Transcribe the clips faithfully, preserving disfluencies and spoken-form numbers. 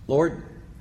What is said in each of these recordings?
Lord,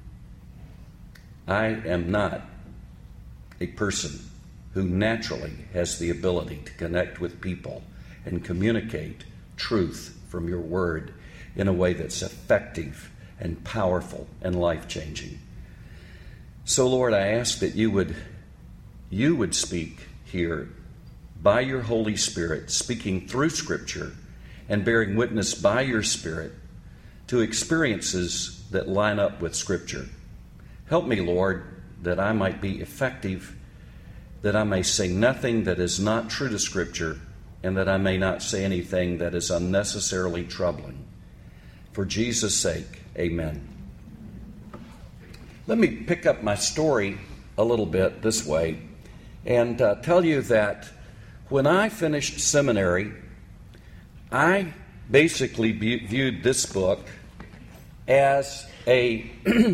I am not a person who naturally has the ability to connect with people and communicate truth from your word in a way that's effective and powerful and life-changing. So, Lord, I ask that you would, you would speak here by your Holy Spirit, speaking through Scripture and bearing witness by your Spirit to experiences that line up with Scripture. Help me, Lord, that I might be effective, that I may say nothing that is not true to Scripture, and that I may not say anything that is unnecessarily troubling. For Jesus' sake, amen. Let me pick up my story a little bit this way and uh, tell you that when I finished seminary, I basically be- viewed this book as a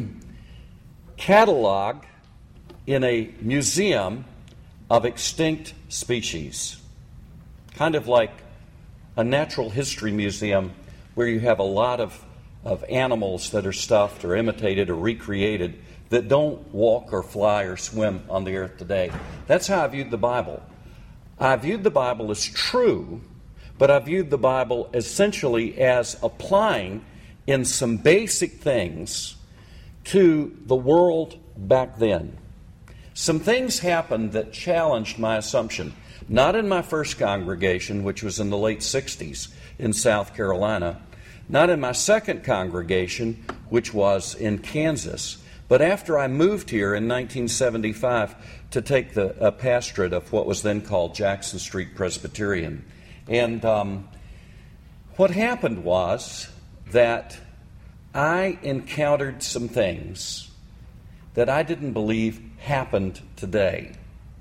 catalog in a museum of extinct species. Kind of like a natural history museum where you have a lot of, of animals that are stuffed or imitated or recreated that don't walk or fly or swim on the earth today. That's how I viewed the Bible. I viewed the Bible as true, but I viewed the Bible essentially as applying in some basic things to the world back then. Some things happened that challenged my assumption. Not in my first congregation, which was in the late sixties in South Carolina. Not in my second congregation, which was in Kansas. But after I moved here in nineteen seventy-five to take the uh, pastorate of what was then called Jackson Street Presbyterian. And um, what happened was that I encountered some things that I didn't believe happened today.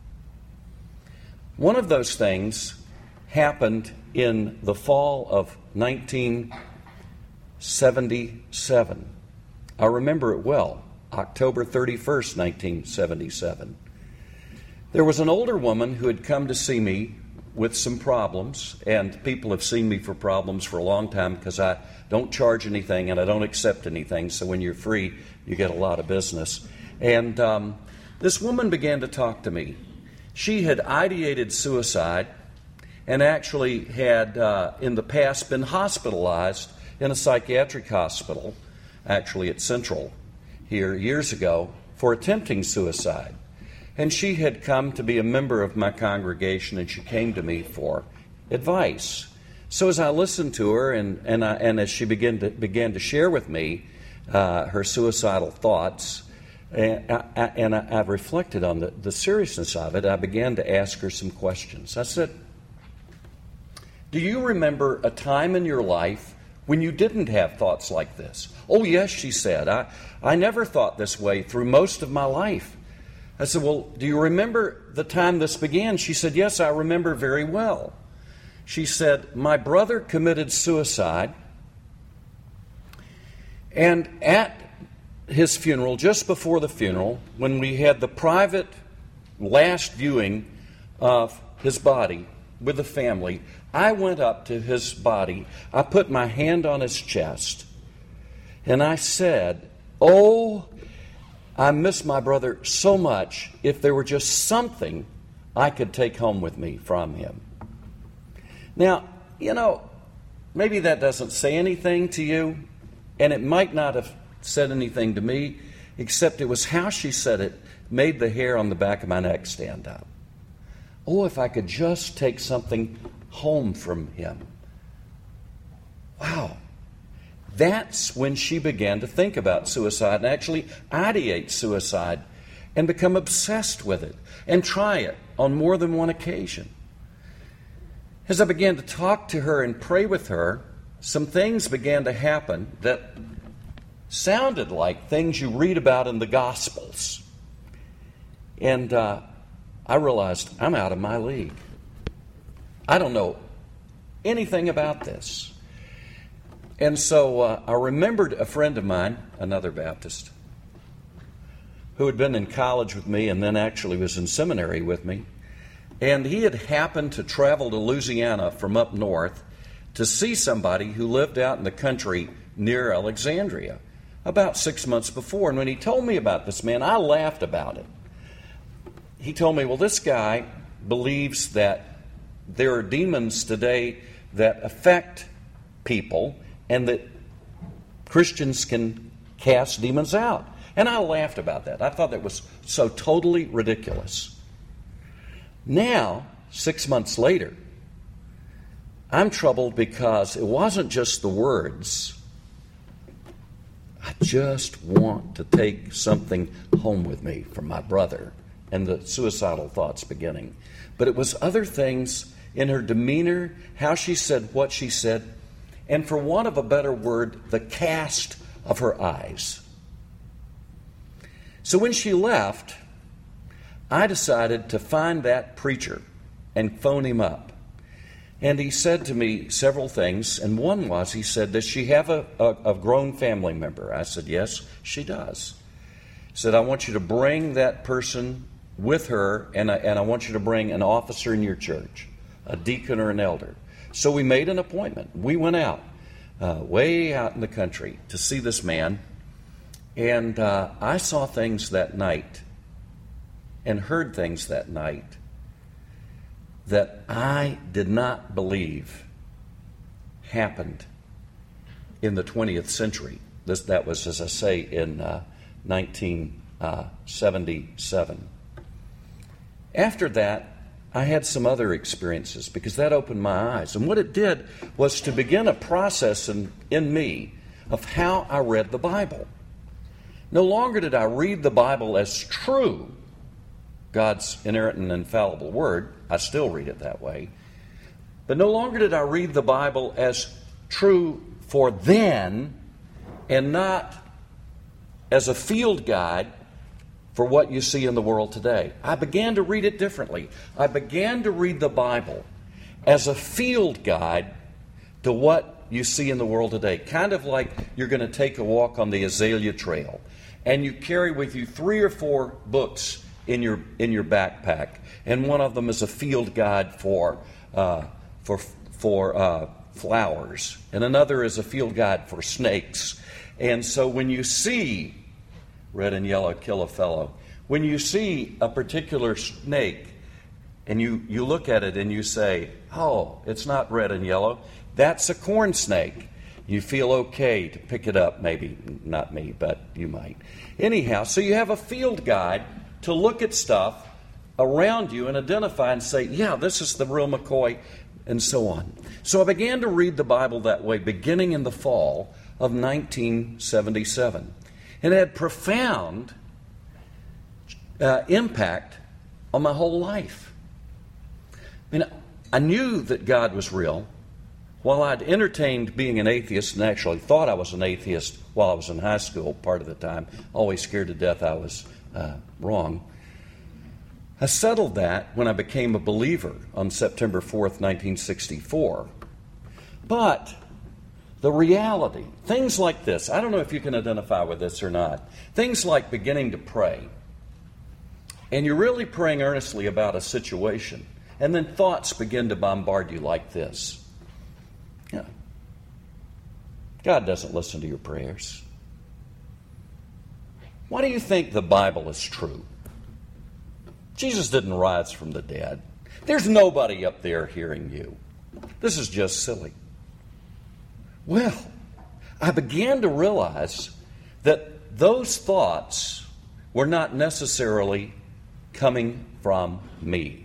One of those things happened in the fall of nineteen seventy-seven. I remember it well, October thirty-first, nineteen seventy-seven. There was an older woman who had come to see me with some problems, and people have seen me for problems for a long time because I don't charge anything and I don't accept anything, so when you're free, you get a lot of business. And um, this woman began to talk to me. She had ideated suicide and actually had, uh, in the past, been hospitalized in a psychiatric hospital, actually at Central here years ago, for attempting suicide. And she had come to be a member of my congregation, and she came to me for advice. So as I listened to her, and and, I, and as she began to began to share with me uh, her suicidal thoughts, and, I, I, and I, I reflected on the, the seriousness of it, I began to ask her some questions. I said, "Do you remember a time in your life when you didn't have thoughts like this?" "Oh, yes," she said. I, I never thought this way through most of my life." I said, "Well, do you remember the time this began?" She said, "Yes, I remember very well." She said, "My brother committed suicide, and at his funeral, just before the funeral, when we had the private last viewing of his body with the family, I went up to his body, I put my hand on his chest, and I said, 'Oh, I miss my brother so much. If there were just something I could take home with me from him.'" Now, you know, maybe that doesn't say anything to you, and it might not have said anything to me, except it was how she said it made the hair on the back of my neck stand up. Oh, if I could just take something home from him. Wow. That's when she began to think about suicide and actually ideate suicide and become obsessed with it and try it on more than one occasion. As I began to talk to her and pray with her, some things began to happen that sounded like things you read about in the Gospels. And uh, I realized I'm out of my league. I don't know anything about this. And so uh, I remembered a friend of mine, another Baptist, who had been in college with me and then actually was in seminary with me. And he had happened to travel to Louisiana from up north to see somebody who lived out in the country near Alexandria. about six months before. And when he told me about this man, I laughed about it. He told me, well, this guy believes that there are demons today that affect people and that Christians can cast demons out. And I laughed about that. I thought that was so totally ridiculous. Now, six months later, I'm troubled because it wasn't just the words. I just want to take something home with me from my brother, and the suicidal thoughts beginning. But it was other things in her demeanor, how she said what she said, and for want of a better word, the cast of her eyes. So when she left, I decided to find that preacher and phone him up. And he said to me several things, and one was, he said, does she have a, a, a grown family member? I said, yes, she does. He said, I want you to bring that person with her, and I, and I want you to bring an officer in your church, a deacon or an elder. So we made an appointment. We went out, uh, way out in the country to see this man, and uh, I saw things that night and heard things that night that I did not believe happened in the twentieth century. This, that was, as I say, in uh, nineteen seventy-seven. After that, I had some other experiences because that opened my eyes. And what it did was to begin a process in, in me of how I read the Bible. No longer did I read the Bible as true, God's inerrant and infallible word. I still read it that way. But no longer did I read the Bible as true for then and not as a field guide for what you see in the world today. I began to read it differently. I began to read the Bible as a field guide to what you see in the world today. Kind of like you're going to take a walk on the Azalea Trail, and you carry with you three or four books in your in your backpack, and one of them is a field guide for uh, for for uh, flowers, and another is a field guide for snakes. And so when you see red and yellow kill a fellow, when you see a particular snake and you, you look at it and you say, oh, it's not red and yellow, that's a corn snake. You feel okay to pick it up, maybe not me, but you might. Anyhow, so you have a field guide to look at stuff around you and identify and say, yeah, this is the real McCoy, and so on. So I began to read the Bible that way beginning in the fall of nineteen seventy-seven. And it had profound uh, impact on my whole life. I mean, I knew that God was real. While I'd entertained being an atheist and actually thought I was an atheist while I was in high school part of the time, always scared to death I was uh, wrong, I settled that when I became a believer on September fourth, nineteen sixty-four. But the reality, things like this, I don't know if you can identify with this or not, things like beginning to pray, and you're really praying earnestly about a situation, and then thoughts begin to bombard you like this. Yeah. God doesn't listen to your prayers. Why do you think the Bible is true? Jesus didn't rise from the dead. There's nobody up there hearing you. This is just silly. Well, I began to realize that those thoughts were not necessarily coming from me.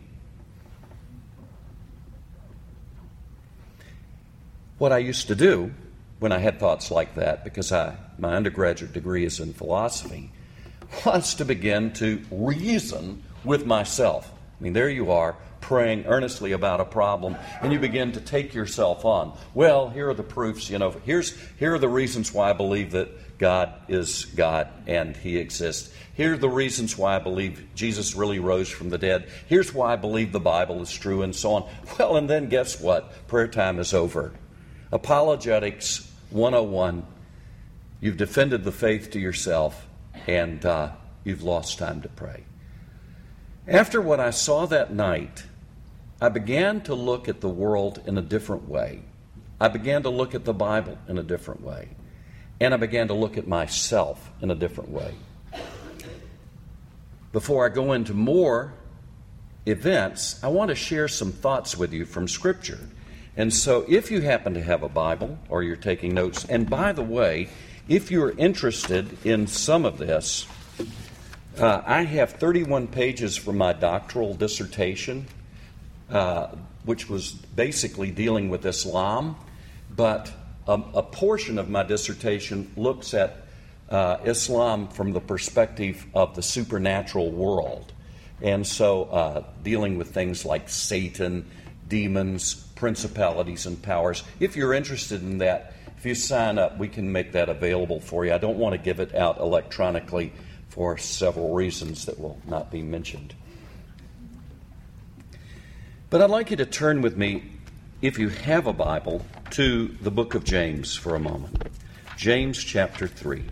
What I used to do when I had thoughts like that, because I, my undergraduate degree is in philosophy, was to begin to reason with myself. I mean, there you are, praying earnestly about a problem, and you begin to take yourself on. Well, here are the proofs, you know, here's here are the reasons why I believe that God is God and He exists. Here are the reasons why I believe Jesus really rose from the dead. Here's why I believe the Bible is true, and so on. Well, and then guess what? Prayer time is over. Apologetics one oh one. You've defended the faith to yourself, and uh, you've lost time to pray. After what I saw that night, I began to look at the world in a different way. I began to look at the Bible in a different way. and I began to look at myself in a different way. Before I go into more events, I want to share some thoughts with you from Scripture. And so if you happen to have a Bible or you're taking notes, and by the way, if you're interested in some of this, uh, I have thirty-one pages from my doctoral dissertation, uh, which was basically dealing with Islam, but a, a portion of my dissertation looks at uh, Islam from the perspective of the supernatural world. And so uh, dealing with things like Satan, demons, principalities, and powers. If you're interested in that, if you sign up, we can make that available for you. I don't want to give it out electronically for several reasons that will not be mentioned. But I'd like you to turn with me, if you have a Bible, to the book of James for a moment. James chapter three.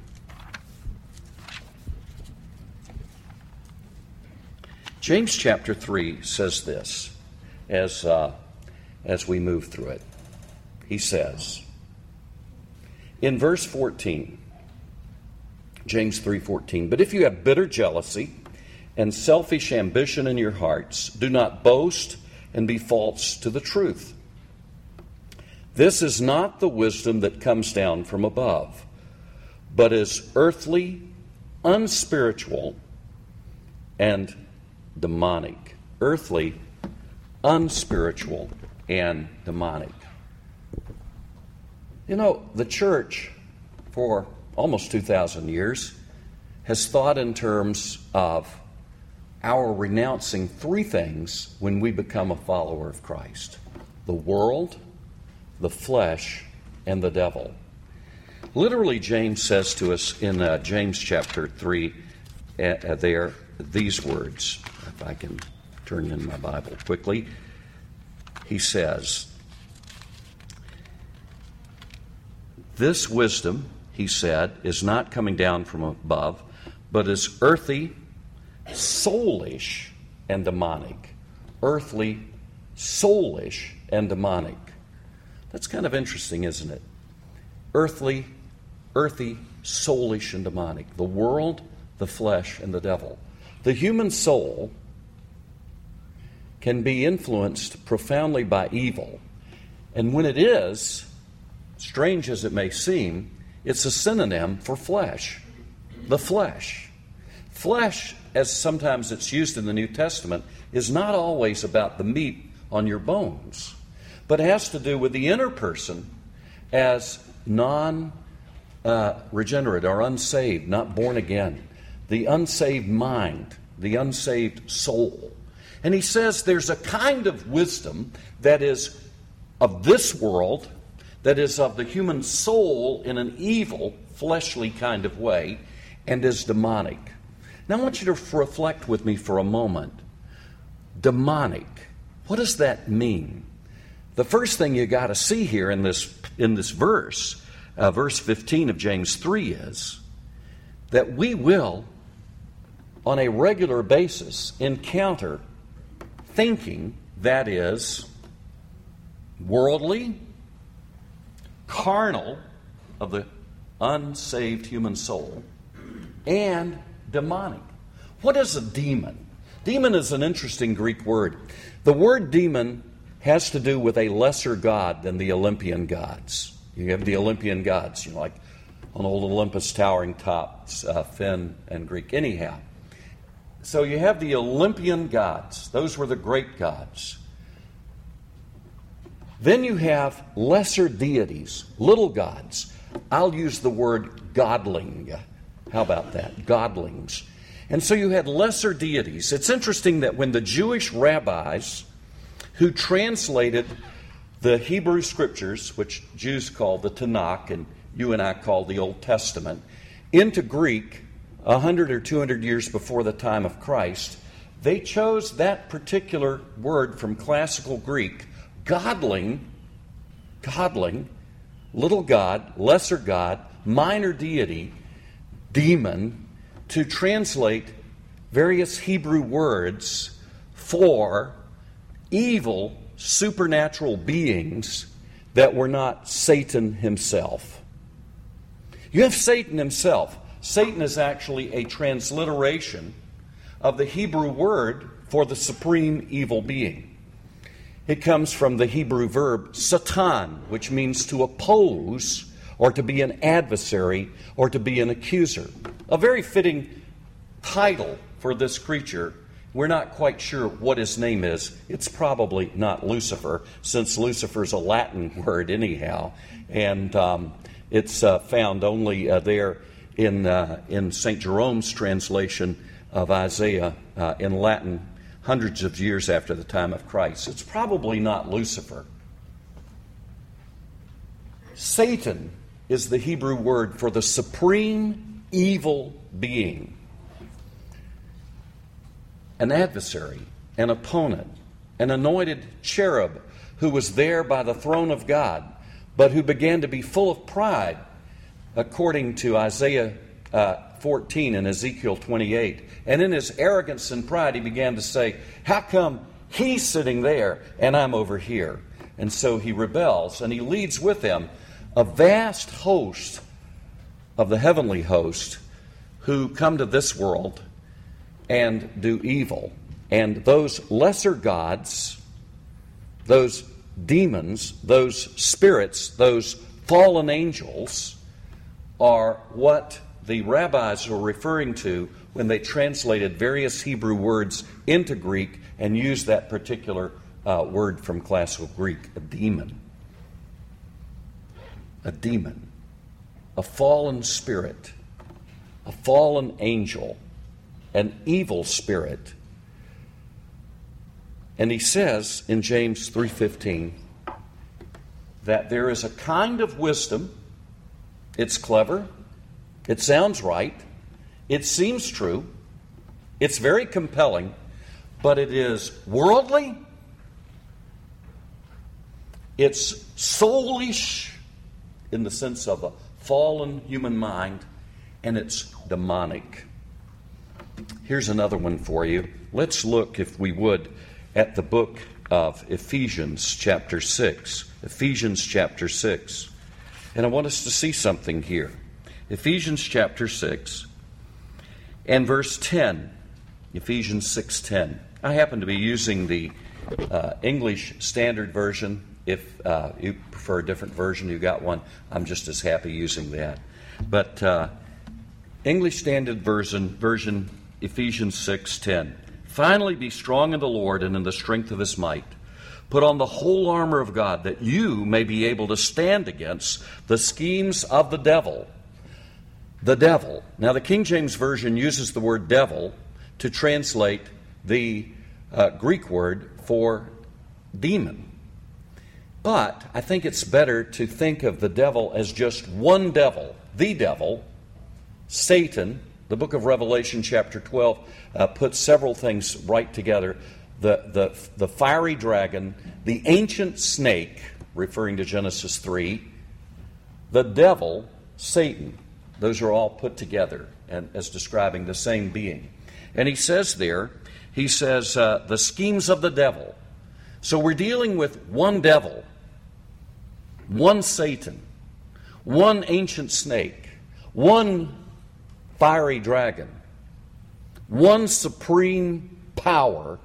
James chapter three says this as, uh, as we move through it. He says, in verse fourteen, James three fourteen, but if you have bitter jealousy and selfish ambition in your hearts, do not boast and be false to the truth. This is not the wisdom that comes down from above, but is earthly, unspiritual, and demonic. Earthly, unspiritual, and demonic. You know, the church, for almost two thousand years, has thought in terms of our renouncing three things when we become a follower of Christ: the world, the flesh, and the devil. Literally, James says to us in uh, James chapter three, uh, there, these words. If I can turn in my Bible quickly. He says, this wisdom, he said, is not coming down from above, but is earthy, soulish, and demonic. Earthly, soulish, and demonic. That's kind of interesting, isn't it? Earthly, earthy, soulish, and demonic. The world, the flesh, and the devil. The human soul can be influenced profoundly by evil. And when it is, strange as it may seem, it's a synonym for flesh. The flesh. Flesh, as sometimes it's used in the New Testament, is not always about the meat on your bones, but it has to do with the inner person as non-regenerate uh, or unsaved, not born again. The unsaved mind, the unsaved soul. And he says there's a kind of wisdom that is of this world, that is of the human soul in an evil, fleshly kind of way, and is demonic. Now I want you to reflect with me for a moment. Demonic. What does that mean? The first thing you got to see here in this, in this verse, uh, verse fifteen of James three, is that we will, on a regular basis, encounter thinking that is worldly, carnal, of the unsaved human soul, and demonic. What is a demon? Demon is an interesting Greek word. The word demon has to do with a lesser god than the Olympian gods. You have the Olympian gods, you know, like on old Olympus towering tops, uh, Finn and Greek. Anyhow, so you have the Olympian gods. Those were the great gods. Then you have lesser deities, little gods. I'll use the word godling. How about that? Godlings. And so you had lesser deities. It's interesting that when the Jewish rabbis who translated the Hebrew Scriptures, which Jews call the Tanakh and you and I call the Old Testament, into Greek a hundred or two hundred years before the time of Christ, they chose that particular word from classical Greek, godling, godling, little god, lesser god, minor deity, demon, to translate various Hebrew words for evil supernatural beings that were not Satan himself. You have Satan himself. Satan is actually a transliteration of the Hebrew word for the supreme evil being. It comes from the Hebrew verb satan, which means to oppose or to be an adversary or to be an accuser. A very fitting title for this creature. We're not quite sure what his name is. It's probably not Lucifer, since Lucifer's a Latin word anyhow, and um, it's uh, found only uh, there in uh, in Saint Jerome's translation of Isaiah uh, in Latin, hundreds of years after the time of Christ. It's probably not Lucifer. Satan is the Hebrew word for the supreme evil being. An adversary, an opponent, an anointed cherub who was there by the throne of God, but who began to be full of pride, according to Isaiah uh, fourteen and Ezekiel twenty-eight. And in his arrogance and pride, he began to say, how come he's sitting there and I'm over here? And so he rebels, and he leads with him a vast host of the heavenly host who come to this world and do evil. And those lesser gods, those demons, those spirits, those fallen angels are what the rabbis were referring to when they translated various Hebrew words into Greek and used that particular uh, word from classical Greek, a demon. A demon. A fallen spirit. A fallen angel. An evil spirit. And he says in James three fifteen that there is a kind of wisdom. It's clever. It sounds right. It seems true. It's very compelling. But it is worldly. It's soulish in the sense of a fallen human mind. And it's demonic. Here's another one for you. Let's look, if we would, at the book of Ephesians chapter six. Ephesians chapter six. And I want us to see something here. Ephesians chapter six and verse ten. Ephesians six ten. I happen to be using the uh, English Standard Version. If uh, you prefer a different version, you got one, I'm just as happy using that. But uh, English Standard Version, version Ephesians six ten. Finally, be strong in the Lord and in the strength of his might. Put on the whole armor of God, that you may be able to stand against the schemes of the devil. The devil. Now, the King James Version uses the word devil to translate the uh, Greek word for demon. But I think it's better to think of the devil as just one devil, the devil, Satan. The book of Revelation chapter twelve uh, puts several things right together. The, the, the fiery dragon, the ancient snake, referring to Genesis three, the devil, Satan. Those are all put together and as describing the same being. And he says there, he says, uh, the schemes of the devil. So we're dealing with one devil, one Satan, one ancient snake, one fiery dragon, one supreme power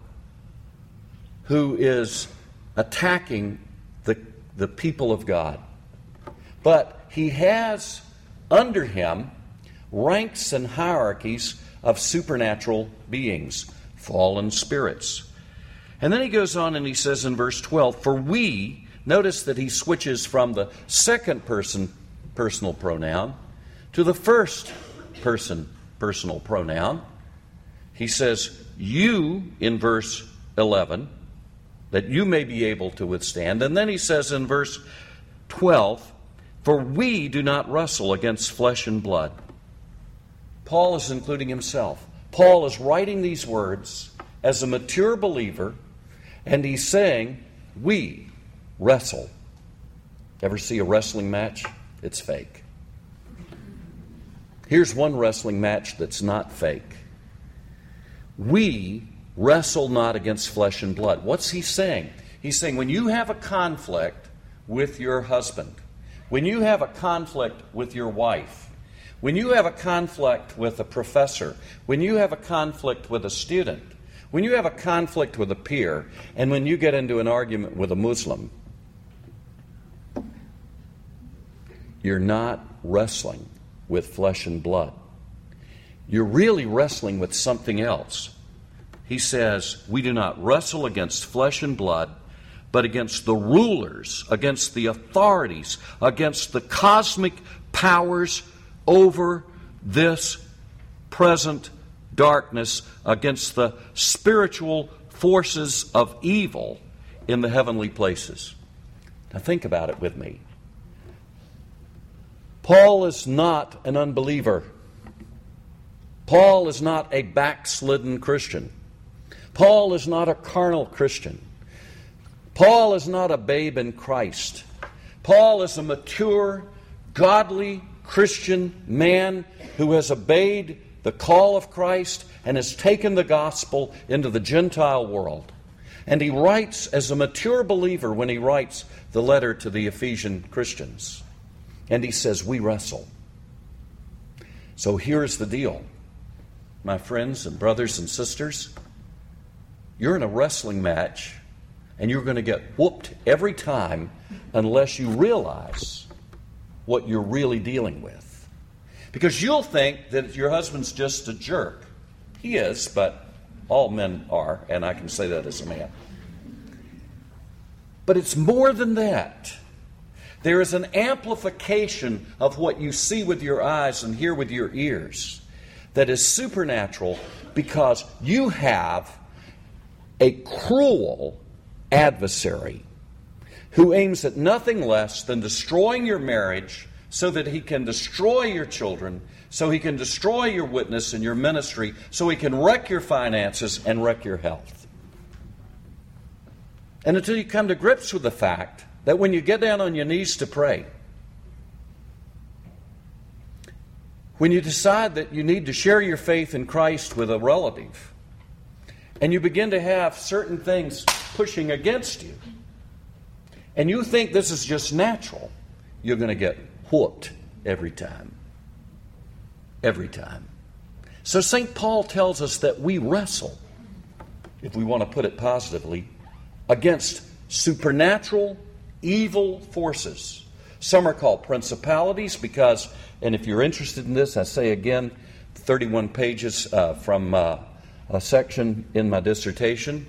who is attacking the, the people of God. But he has under him ranks and hierarchies of supernatural beings, fallen spirits. And then he goes on and he says in verse twelve, for we, notice that he switches from the second person personal pronoun to the first person personal pronoun. He says, you, in verse eleven, that you may be able to withstand. And then he says in verse twelve, for we do not wrestle against flesh and blood. Paul is including himself. Paul is writing these words as a mature believer, and he's saying, we wrestle. Ever see a wrestling match? It's fake. Here's one wrestling match that's not fake. We wrestle not against flesh and blood. What's he saying? He's saying when you have a conflict with your husband, when you have a conflict with your wife, when you have a conflict with a professor, when you have a conflict with a student, when you have a conflict with a peer, and when you get into an argument with a Muslim, you're not wrestling with flesh and blood. You're really wrestling with something else. He says, we do not wrestle against flesh and blood, but against the rulers, against the authorities, against the cosmic powers over this present darkness, against the spiritual forces of evil in the heavenly places. Now think about it with me. Paul is not an unbeliever. Paul is not a backslidden Christian. Paul is not a carnal Christian. Paul is not a babe in Christ. Paul is a mature, godly Christian man who has obeyed the call of Christ and has taken the gospel into the Gentile world. And he writes as a mature believer when he writes the letter to the Ephesian Christians. And he says, we wrestle. So here's the deal, my friends and brothers and sisters. You're in a wrestling match, and you're going to get whooped every time unless you realize what you're really dealing with. Because you'll think that your husband's just a jerk. He is, but all men are, and I can say that as a man. But it's more than that. There is an amplification of what you see with your eyes and hear with your ears that is supernatural, because you have a cruel adversary who aims at nothing less than destroying your marriage so that he can destroy your children, so he can destroy your witness and your ministry, so he can wreck your finances and wreck your health. And until you come to grips with the fact that when you get down on your knees to pray, when you decide that you need to share your faith in Christ with a relative, and you begin to have certain things pushing against you, and you think this is just natural, you're going to get whooped every time. Every time. So Saint Paul tells us that we wrestle, if we want to put it positively, against supernatural evil forces. Some are called principalities because, and if you're interested in this, I say again, thirty-one pages uh, from uh, a section in my dissertation.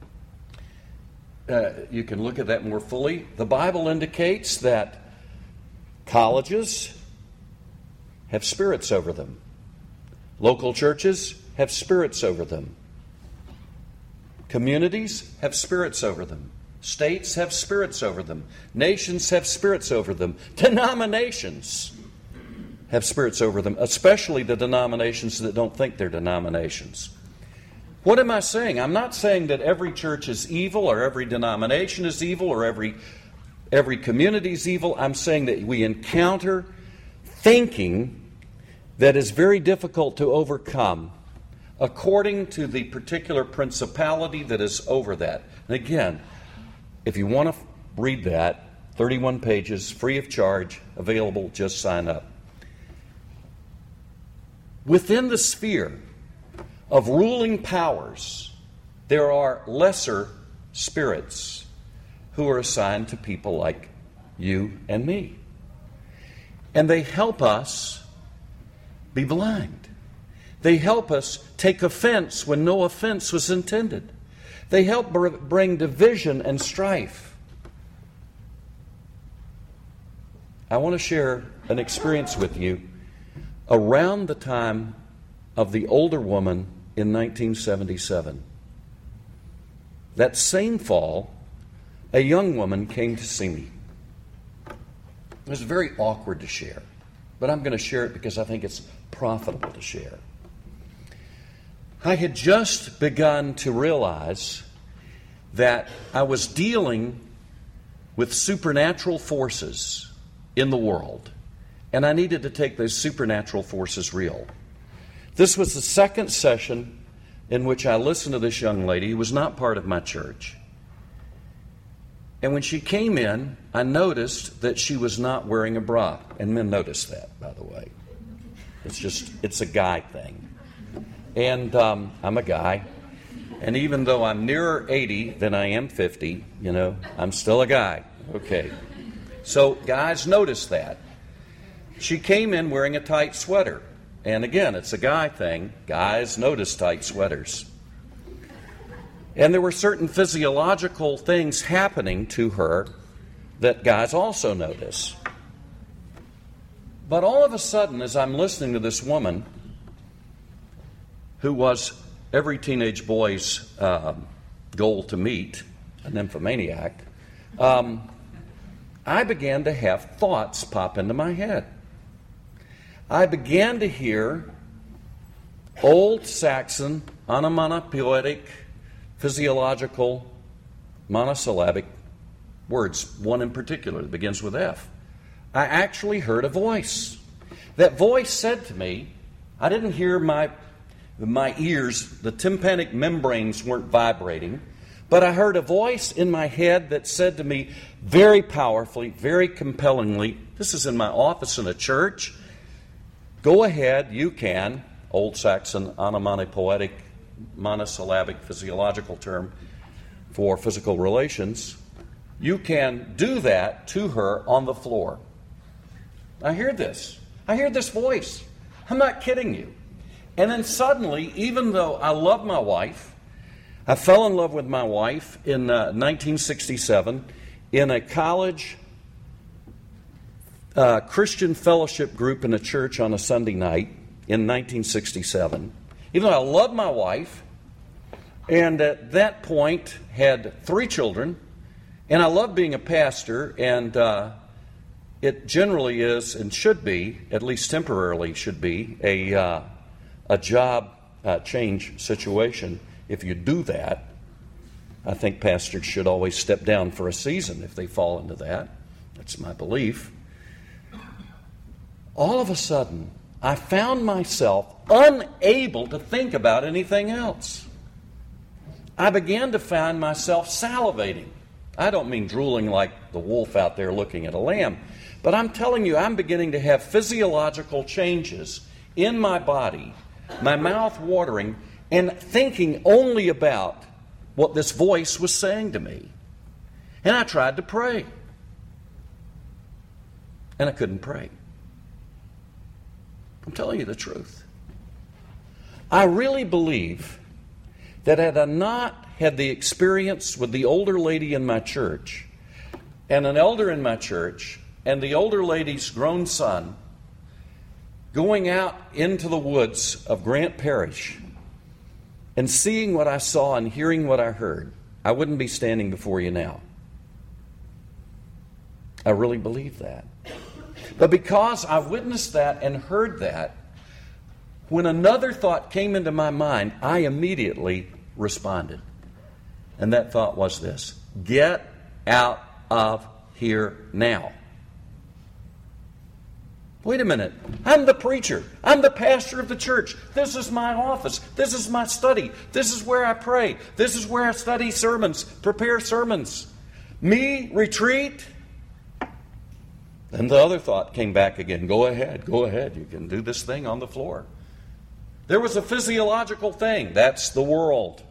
Uh, you can look at that more fully. The Bible indicates that colleges have spirits over them. Local churches have spirits over them. Communities have spirits over them. States have spirits over them. Nations have spirits over them. Denominations have spirits over them, especially the denominations that don't think they're denominations. What am I saying? I'm not saying that every church is evil or every denomination is evil or every, every community is evil. I'm saying that we encounter thinking that is very difficult to overcome according to the particular principality that is over that. And again, if you want to read that, thirty-one pages, free of charge, available, just sign up. Within the sphere of ruling powers, there are lesser spirits who are assigned to people like you and me. And they help us be blind. They help us take offense when no offense was intended. They help br- bring division and strife. I want to share an experience with you around the time of the older woman in nineteen seventy-seven. That same fall, a young woman came to see me. It was very awkward to share, but I'm going to share it because I think it's profitable to share. I had just begun to realize that I was dealing with supernatural forces in the world, and I needed to take those supernatural forces real. This was the second session in which I listened to this young lady who was not part of my church. And when she came in, I noticed that she was not wearing a bra. And men noticed that, by the way. It's just, it's a guy thing. And um, I'm a guy. And even though I'm nearer eighty than I am fifty, you know, I'm still a guy. Okay. So guys notice that. She came in wearing a tight sweater. And again, it's a guy thing. Guys notice tight sweaters. And there were certain physiological things happening to her that guys also notice. But all of a sudden, as I'm listening to this woman, who was every teenage boy's uh, goal to meet, a nymphomaniac, um, I began to have thoughts pop into my head. I began to hear Old Saxon, onomatopoetic, physiological, monosyllabic words, one in particular that begins with F. I actually heard a voice. That voice said to me, I didn't hear my, my ears, the tympanic membranes weren't vibrating, but I heard a voice in my head that said to me very powerfully, very compellingly, this is in my office in a church, go ahead, you can, Old Saxon onomatopoetic, monosyllabic physiological term for physical relations, you can do that to her on the floor. I hear this. I hear this voice. I'm not kidding you. And then suddenly, even though I love my wife, I fell in love with my wife in uh, nineteen sixty-seven in a college uh, Christian fellowship group in a church on a Sunday night in nineteen sixty-seven. Even though I loved my wife, and at that point had three children, and I love being a pastor, and uh, it generally is and should be, at least temporarily should be, a, uh, a job uh, change situation. If you do that, I think pastors should always step down for a season if they fall into that. That's my belief. All of a sudden, I found myself unable to think about anything else. I began to find myself salivating. I don't mean drooling like the wolf out there looking at a lamb, but I'm telling you, I'm beginning to have physiological changes in my body, my mouth watering, and thinking only about what this voice was saying to me. And I tried to pray, and I couldn't pray. I'm telling you the truth. I really believe that had I not had the experience with the older lady in my church, and an elder in my church, and the older lady's grown son, going out into the woods of Grant Parish and seeing what I saw and hearing what I heard, I wouldn't be standing before you now. I really believe that. But because I witnessed that and heard that, when another thought came into my mind, I immediately responded. And that thought was this: get out of here now. Wait a minute. I'm the preacher. I'm the pastor of the church. This is my office. This is my study. This is where I pray. This is where I study sermons, prepare sermons. Me retreat? Then the other thought came back again. Go ahead, go ahead. You can do this thing on the floor. There was a physiological thing. That's the world.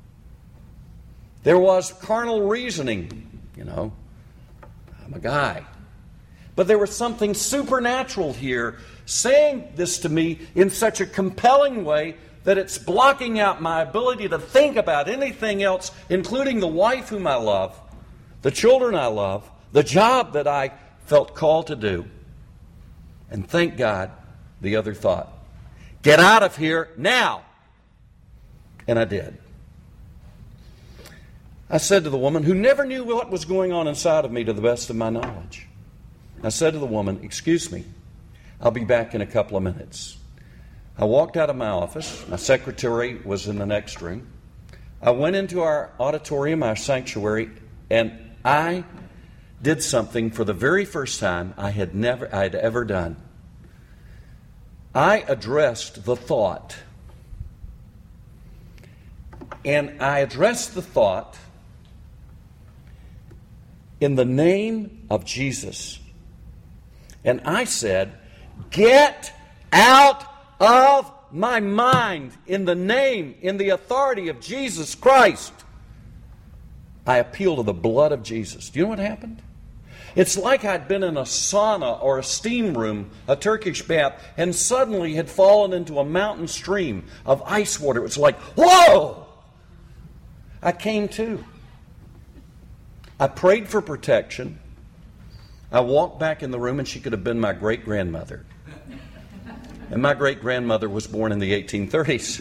There was carnal reasoning. You know, I'm a guy. But there was something supernatural here saying this to me in such a compelling way that it's blocking out my ability to think about anything else, including the wife whom I love, the children I love, the job that I felt called to do. And thank God, the other thought, get out of here now. And I did. I said to the woman, who never knew what was going on inside of me to the best of my knowledge, I said to the woman, excuse me, I'll be back in a couple of minutes. I walked out of my office. My secretary was in the next room. I went into our auditorium, our sanctuary, and I did something for the very first time I had never, I had ever done. I addressed the thought. And I addressed the thought in the name of Jesus. And I said, get out of my mind in the name, in the authority of Jesus Christ. I appeal to the blood of Jesus. Do you know what happened? It's like I'd been in a sauna or a steam room, a Turkish bath, and suddenly had fallen into a mountain stream of ice water. It was like, whoa! I came to. I prayed for protection. I walked back in the room, and she could have been my great-grandmother. And my great-grandmother was born in the eighteen thirties.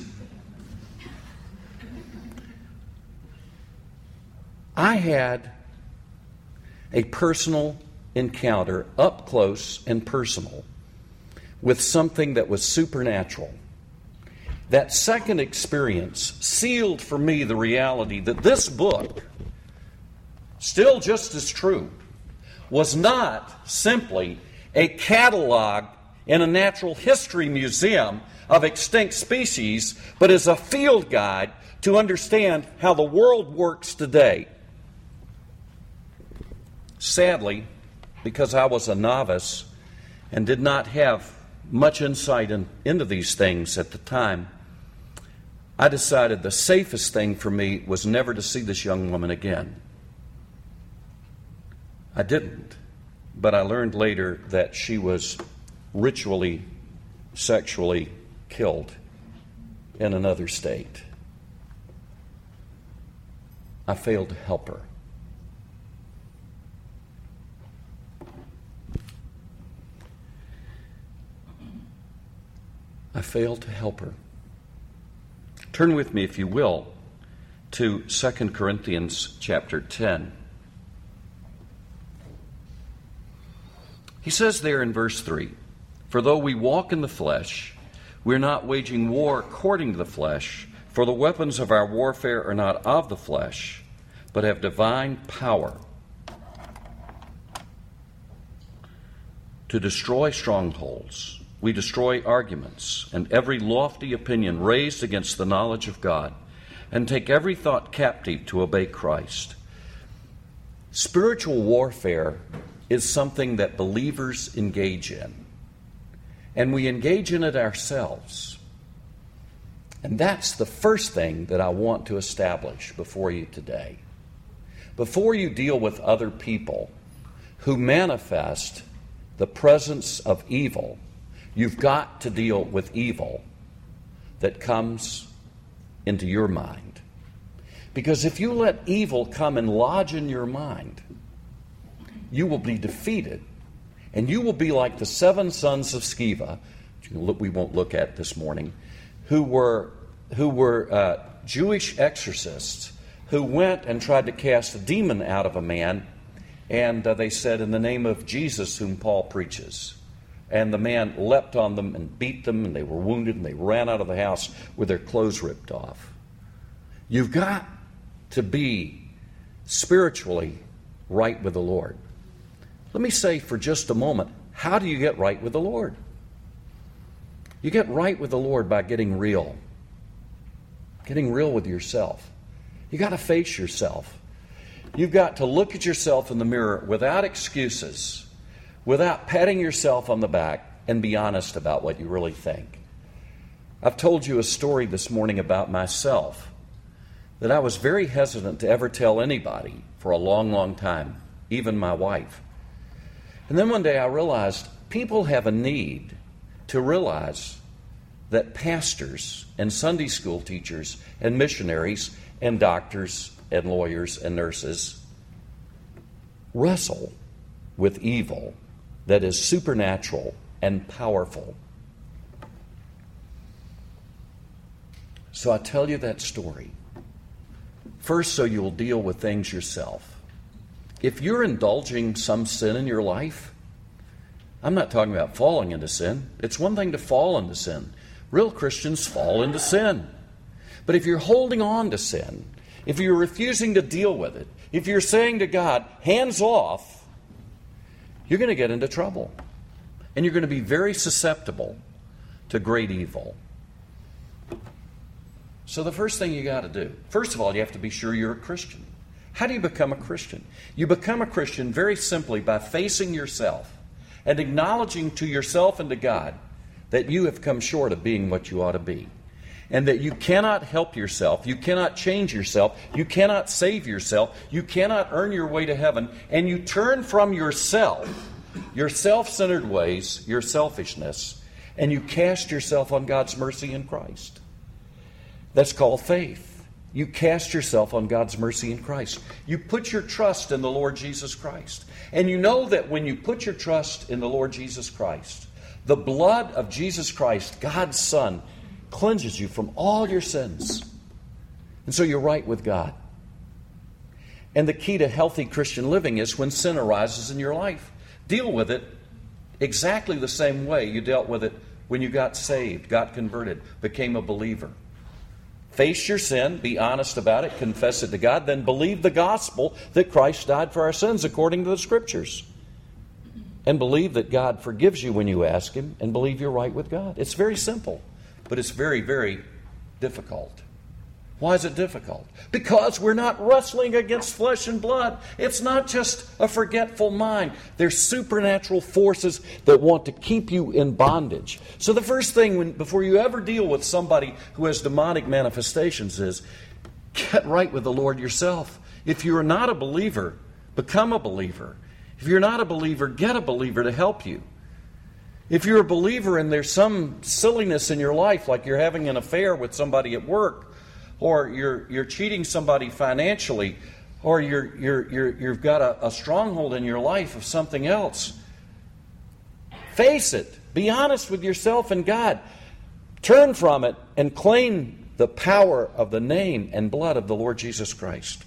I had a personal encounter, up close and personal, with something that was supernatural. That second experience sealed for me the reality that this book, still just as true, was not simply a catalog in a natural history museum of extinct species, but is a field guide to understand how the world works today. Sadly, because I was a novice and did not have much insight in, into these things at the time, I decided the safest thing for me was never to see this young woman again. I didn't, but I learned later that she was ritually, sexually killed in another state. I failed to help her. I failed to help her. Turn with me, if you will, to Second Corinthians chapter ten. He says there in verse three, "For though we walk in the flesh, we are not waging war according to the flesh, for the weapons of our warfare are not of the flesh, but have divine power to destroy strongholds. We destroy arguments and every lofty opinion raised against the knowledge of God, and take every thought captive to obey Christ." Spiritual warfare is something that believers engage in, and we engage in it ourselves. And that's the first thing that I want to establish before you today. Before you deal with other people who manifest the presence of evil, you've got to deal with evil that comes into your mind. Because if you let evil come and lodge in your mind, you will be defeated. And you will be like the seven sons of Sceva, which we won't look at this morning, who were, who were uh, Jewish exorcists who went and tried to cast a demon out of a man. And uh, they said, "In the name of Jesus whom Paul preaches." And the man leapt on them and beat them, and they were wounded, and they ran out of the house with their clothes ripped off. You've got to be spiritually right with the Lord. Let me say for just a moment, how do you get right with the Lord? You get right with the Lord by getting real. Getting real with yourself. You got to face yourself. You've got to look at yourself in the mirror without excuses, without patting yourself on the back, and be honest about what you really think. I've told you a story this morning about myself that I was very hesitant to ever tell anybody for a long, long time, even my wife. And then one day I realized people have a need to realize that pastors and Sunday school teachers and missionaries and doctors and lawyers and nurses wrestle with evil that is supernatural and powerful. So I tell you that story. First, so you'll deal with things yourself. If you're indulging some sin in your life, I'm not talking about falling into sin. It's one thing to fall into sin. Real Christians fall into sin. But if you're holding on to sin, if you're refusing to deal with it, if you're saying to God, hands off, you're going to get into trouble. And you're going to be very susceptible to great evil. So the first thing you got to do, first of all, you have to be sure you're a Christian. How do you become a Christian? You become a Christian very simply by facing yourself and acknowledging to yourself and to God that you have come short of being what you ought to be, and that you cannot help yourself, you cannot change yourself, you cannot save yourself, you cannot earn your way to heaven, and you turn from yourself, your self-centered ways, your selfishness, and you cast yourself on God's mercy in Christ. That's called faith. You cast yourself on God's mercy in Christ. You put your trust in the Lord Jesus Christ. And you know that when you put your trust in the Lord Jesus Christ, the blood of Jesus Christ, God's Son, cleanses you from all your sins. And so you're right with God. And the key to healthy Christian living is when sin arises in your life, deal with it exactly the same way you dealt with it when you got saved, got converted, became a believer. Face your sin, be honest about it, confess it to God, then believe the gospel that Christ died for our sins according to the Scriptures. And believe that God forgives you when you ask Him, and believe you're right with God. It's very simple, but it's very, very difficult. Why is it difficult? Because we're not wrestling against flesh and blood. It's not just a forgetful mind. There's supernatural forces that want to keep you in bondage. So the first thing when, before you ever deal with somebody who has demonic manifestations is get right with the Lord yourself. If you're not a believer, become a believer. If you're not a believer, get a believer to help you. If you're a believer and there's some silliness in your life, like you're having an affair with somebody at work, or you're you're cheating somebody financially, or you're you're you're you've got a, a stronghold in your life of something else, face it. Be honest with yourself and God. Turn from it and claim the power of the name and blood of the Lord Jesus Christ.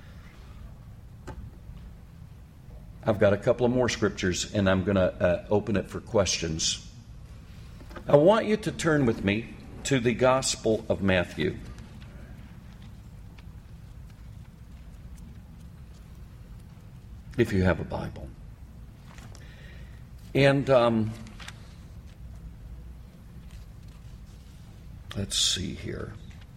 I've got a couple of more scriptures, and I'm going to uh, open it for questions. I want you to turn with me to the Gospel of Matthew. If you have a Bible. And um, let's see here.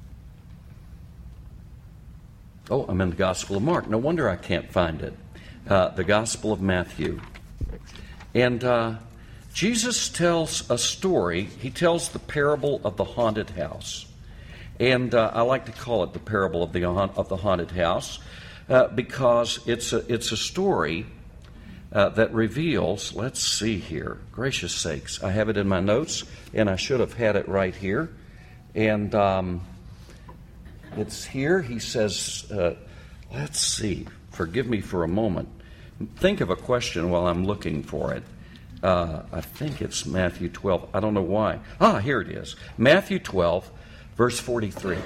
Oh, I'm in the Gospel of Mark. No wonder I can't find it. Uh, the Gospel of Matthew. And uh, Jesus tells a story. He tells the parable of the haunted house. And uh, I like to call it the parable of the, of the haunted house. Uh, because it's a, it's a story uh, that reveals, let's see here, gracious sakes, I have it in my notes, and I should have had it right here. And um, it's here, he says, uh, let's see, forgive me for a moment. Think of a question while I'm looking for it. Uh, I think it's Matthew twelve, I don't know why. Ah, here it is. Matthew twelve, verse forty-three.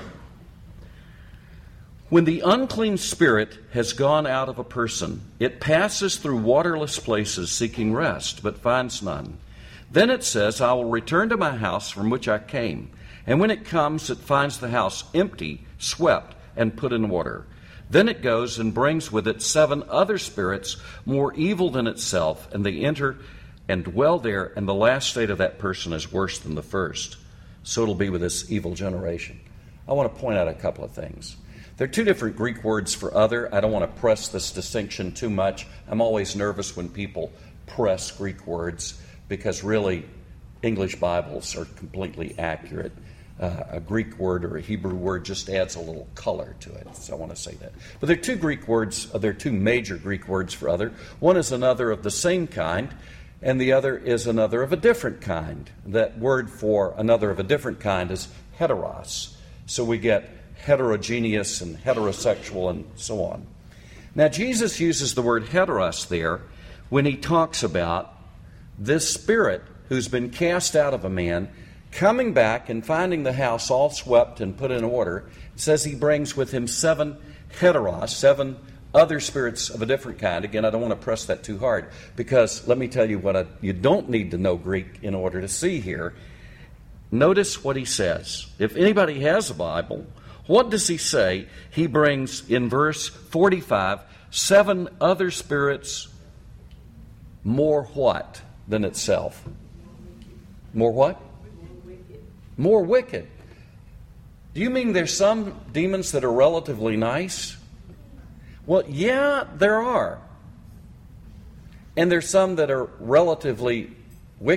When the unclean spirit has gone out of a person, it passes through waterless places seeking rest, but finds none. Then it says, I will return to my house from which I came. And when it comes, it finds the house empty, swept, and put in order. Then it goes and brings with it seven other spirits more evil than itself, and they enter and dwell there, and the last state of that person is worse than the first. So it'll be with this evil generation. I want to point out a couple of things. There are two different Greek words for other. I don't want to press this distinction too much. I'm always nervous when people press Greek words because really English Bibles are completely accurate. Uh, a Greek word or a Hebrew word just adds a little color to it. So I want to say that. But there are two Greek words, there are two major Greek words for other. One is another of the same kind, and the other is another of a different kind. That word for another of a different kind is heteros. So we get heterogeneous and heterosexual and so on. Now, Jesus uses the word heteros there when he talks about this spirit who's been cast out of a man coming back and finding the house all swept and put in order. It says he brings with him seven heteros, seven other spirits of a different kind. Again, I don't want to press that too hard because let me tell you what I, you don't need to know Greek in order to see here. Notice what he says. If anybody has a Bible, what does he say? He brings in verse forty-five, seven other spirits more what than itself? More what? More wicked. Do you mean there's some demons that are relatively nice? Well, yeah, there are. And there's some that are relatively wicked?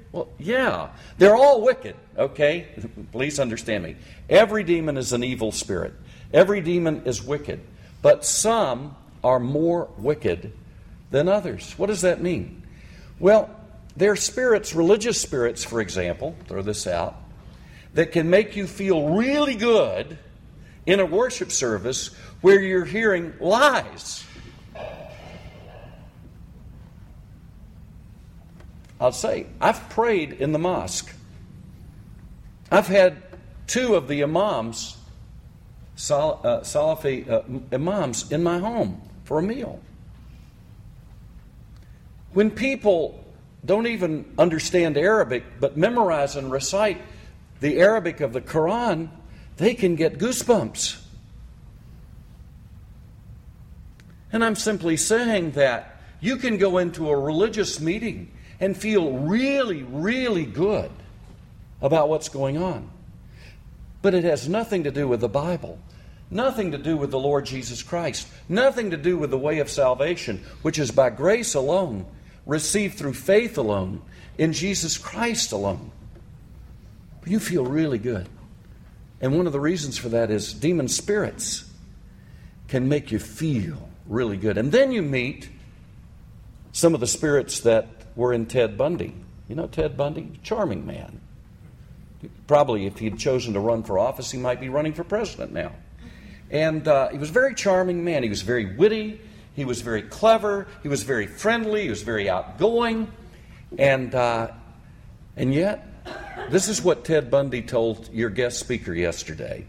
Well, yeah. They're all wicked, okay? Please understand me. Every demon is an evil spirit. Every demon is wicked. But some are more wicked than others. What does that mean? Well, there are spirits, religious spirits, for example, throw this out, that can make you feel really good in a worship service where you're hearing lies. I'll say, I've prayed in the mosque. I've had two of the imams, Sal, uh, Salafi uh, imams, in my home for a meal. When people don't even understand Arabic but memorize and recite the Arabic of the Quran, they can get goosebumps. And I'm simply saying that you can go into a religious meeting and feel really, really good about what's going on. But it has nothing to do with the Bible, nothing to do with the Lord Jesus Christ, nothing to do with the way of salvation, which is by grace alone, received through faith alone, in Jesus Christ alone. But you feel really good. And one of the reasons for that is demon spirits can make you feel really good. And then you meet some of the spirits that were in Ted Bundy. You know Ted Bundy? Charming man. Probably if he'd chosen to run for office, he might be running for president now. And uh, he was a very charming man. He was very witty. He was very clever. He was very friendly. He was very outgoing. And, uh, and yet, this is what Ted Bundy told your guest speaker yesterday.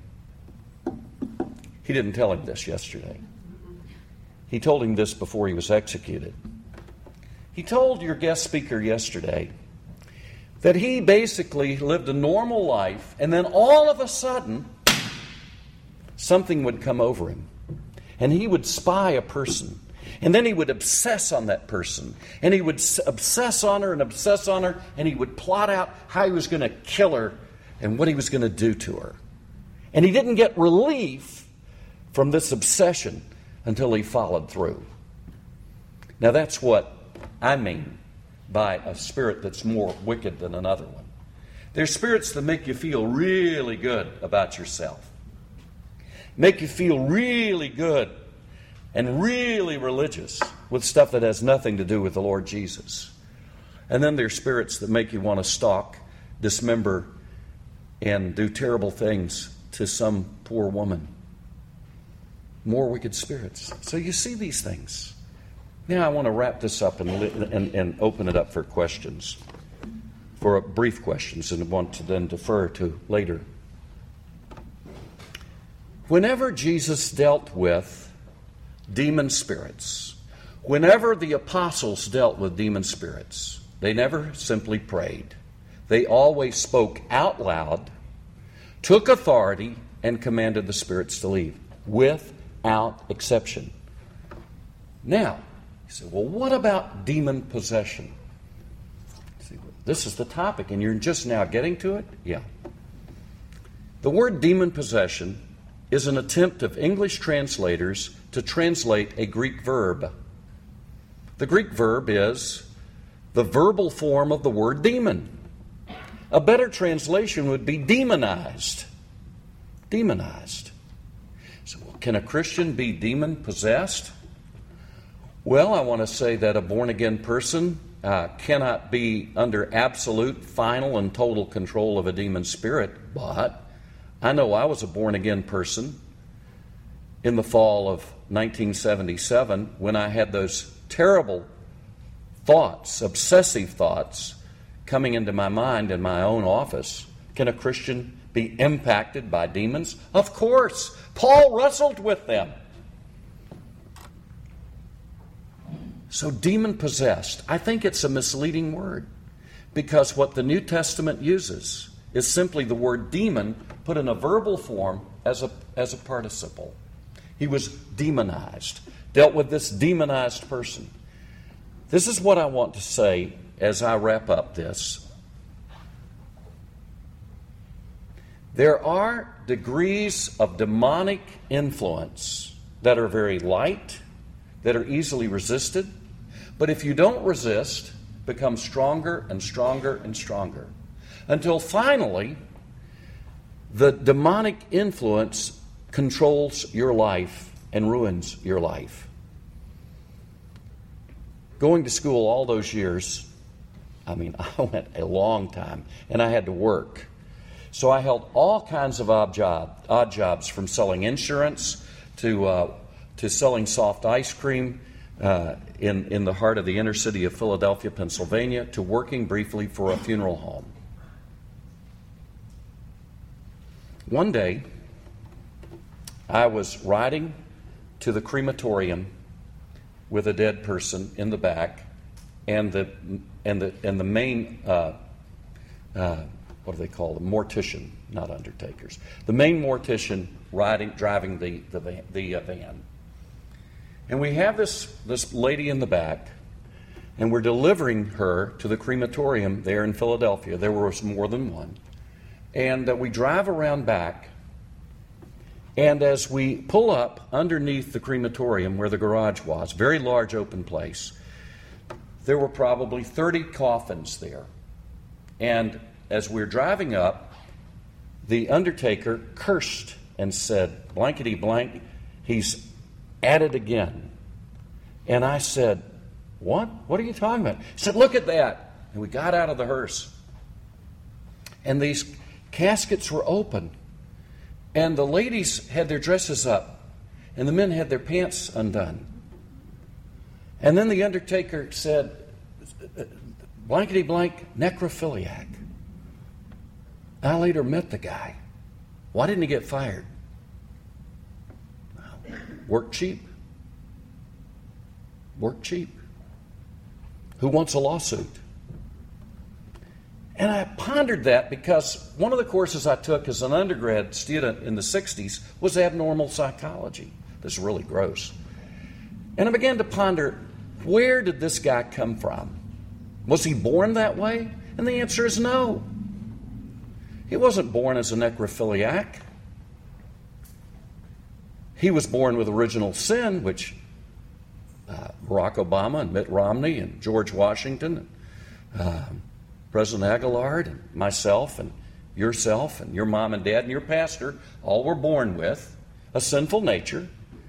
He didn't tell him this yesterday. He told him this before he was executed. He told your guest speaker yesterday that he basically lived a normal life, and then all of a sudden, something would come over him. And he would spy a person. And then he would obsess on that person. And he would obsess on her and obsess on her. And he would plot out how he was going to kill her and what he was going to do to her. And he didn't get relief from this obsession until he followed through. Now that's what I mean by a spirit that's more wicked than another one. There's spirits that make you feel really good about yourself. Make you feel really good and really religious with stuff that has nothing to do with the Lord Jesus. And then there's spirits that make you want to stalk, dismember, and do terrible things to some poor woman. More wicked spirits. So you see these things. Now I want to wrap this up and, and, and open it up for questions, for brief questions, and want to then defer to later. Whenever Jesus dealt with demon spirits, whenever the apostles dealt with demon spirits, they never simply prayed. They always spoke out loud, took authority, and commanded the spirits to leave, without exception. Now, you say, well, what about demon possession? See, this is the topic, and you're just now getting to it? Yeah. The word demon possession is an attempt of English translators to translate a Greek verb. The Greek verb is the verbal form of the word demon. A better translation would be demonized. Demonized. So, well, can a Christian be demon-possessed? Well, I want to say that a born-again person uh, cannot be under absolute, final, and total control of a demon spirit, but I know I was a born-again person in the fall of nineteen seventy-seven when I had those terrible thoughts, obsessive thoughts, coming into my mind in my own office. Can a Christian be impacted by demons? Of course. Paul wrestled with them. So demon-possessed, I think it's a misleading word, because what the New Testament uses is simply the word demon put in a verbal form as a, as a participle. He was demonized, dealt with this demonized person. This is what I want to say as I wrap up this. There are degrees of demonic influence that are very light, that are easily resisted. But if you don't resist, become stronger and stronger and stronger, until finally the demonic influence controls your life and ruins your life. Going to school all those years, I mean, I went a long time, and I had to work. So I held all kinds of odd, job, odd jobs, from selling insurance to uh, to selling soft ice cream uh, in, in the heart of the inner city of Philadelphia, Pennsylvania, to working briefly for a funeral home. One day, I was riding to the crematorium with a dead person in the back, and the and the and the main uh, uh, what do they call them? Mortician, not undertakers. The main mortician riding, driving the the van, the uh, van, and we have this this lady in the back, and we're delivering her to the crematorium there in Philadelphia. There was more than one, and uh, we drive around back. And as we pull up underneath the crematorium where the garage was, very large open place, there were probably thirty coffins there. And as we're driving up, the undertaker cursed and said, blankety blank, he's at it again. And I said, what? What are you talking about? He said, look at that. And we got out of the hearse. And these caskets were open. And the ladies had their dresses up, and the men had their pants undone. And then the undertaker said, blankety blank, necrophiliac. I later met the guy. Why didn't he get fired? Well, work cheap. Work cheap. Who wants a lawsuit? And I pondered that because one of the courses I took as an undergrad student in the sixties was abnormal psychology. This is really gross. And I began to ponder, where did this guy come from? Was he born that way? And the answer is no. He wasn't born as a necrophiliac. He was born with original sin, which uh, Barack Obama and Mitt Romney and George Washington and uh, President Aguilar and myself and yourself and your mom and dad and your pastor all were born with a sinful nature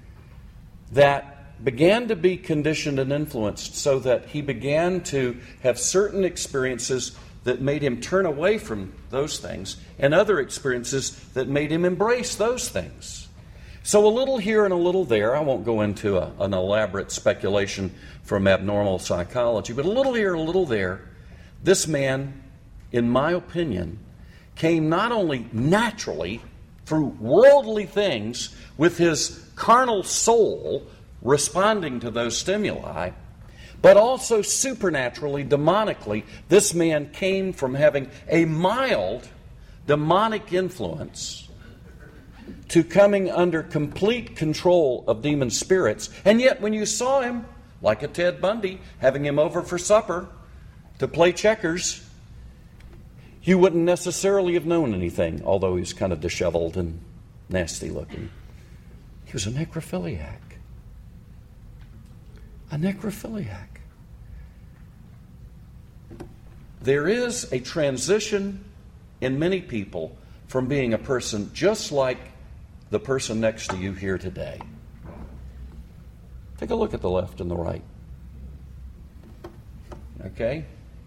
that began to be conditioned and influenced so that he began to have certain experiences that made him turn away from those things and other experiences that made him embrace those things. So a little here and a little there. I won't go into a, an elaborate speculation from abnormal psychology, but a little here and a little there. This man, in my opinion, came not only naturally through worldly things with his carnal soul responding to those stimuli, but also supernaturally, demonically. This man came from having a mild demonic influence to coming under complete control of demon spirits. And yet when you saw him, like a Ted Bundy, having him over for supper to play checkers, you wouldn't necessarily have known anything, although he's kind of disheveled and nasty looking. He was a necrophiliac. A necrophiliac. There is a transition in many people from being a person just like the person next to you here today. Take a look at the left and the right. Okay?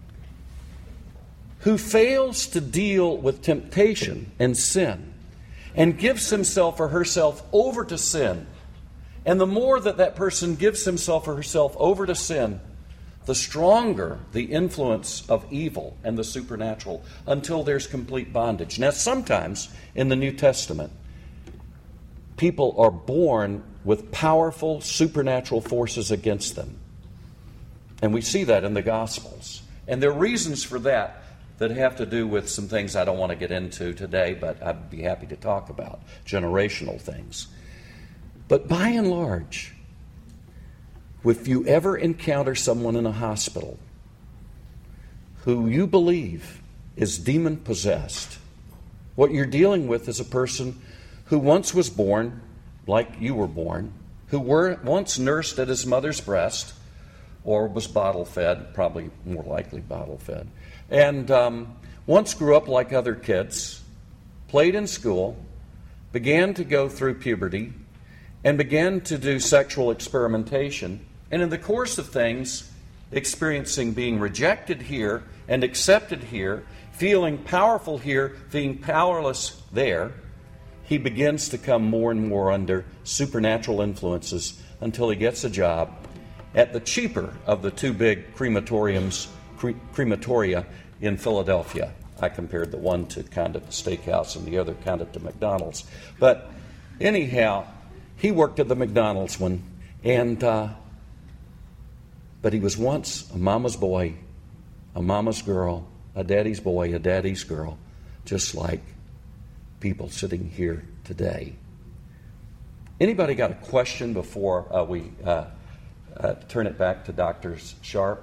Who fails to deal with temptation and sin and gives himself or herself over to sin. And the more that that person gives himself or herself over to sin, the stronger the influence of evil and the supernatural until there's complete bondage. Now, sometimes in the New Testament, people are born with powerful supernatural forces against them. And we see that in the Gospels. And there are reasons for that that have to do with some things I don't want to get into today, but I'd be happy to talk about, generational things. But by and large, if you ever encounter someone in a hospital who you believe is demon-possessed, what you're dealing with is a person who once was born like you were born, who were once nursed at his mother's breast, or was bottle-fed, probably more likely bottle-fed. And um, once grew up like other kids, played in school, began to go through puberty, and began to do sexual experimentation. And in the course of things, experiencing being rejected here and accepted here, feeling powerful here, being powerless there, he begins to come more and more under supernatural influences until he gets a job at the cheaper of the two big crematoriums, cre- crematoria in Philadelphia. I compared the one to kind of a steakhouse and the other kind of to McDonald's. But anyhow, he worked at the McDonald's one, and uh, but he was once a mama's boy, a mama's girl, a daddy's boy, a daddy's girl, just like people sitting here today. Anybody got a question before uh, we uh, uh, turn it back to Doctor Sharp?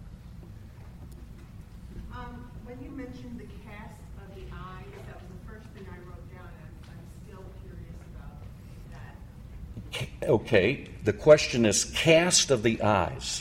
Um, when you mentioned the cast of the eyes, that was the first thing I wrote down, and I'm, I'm still curious about that. Okay, the question is cast of the eyes.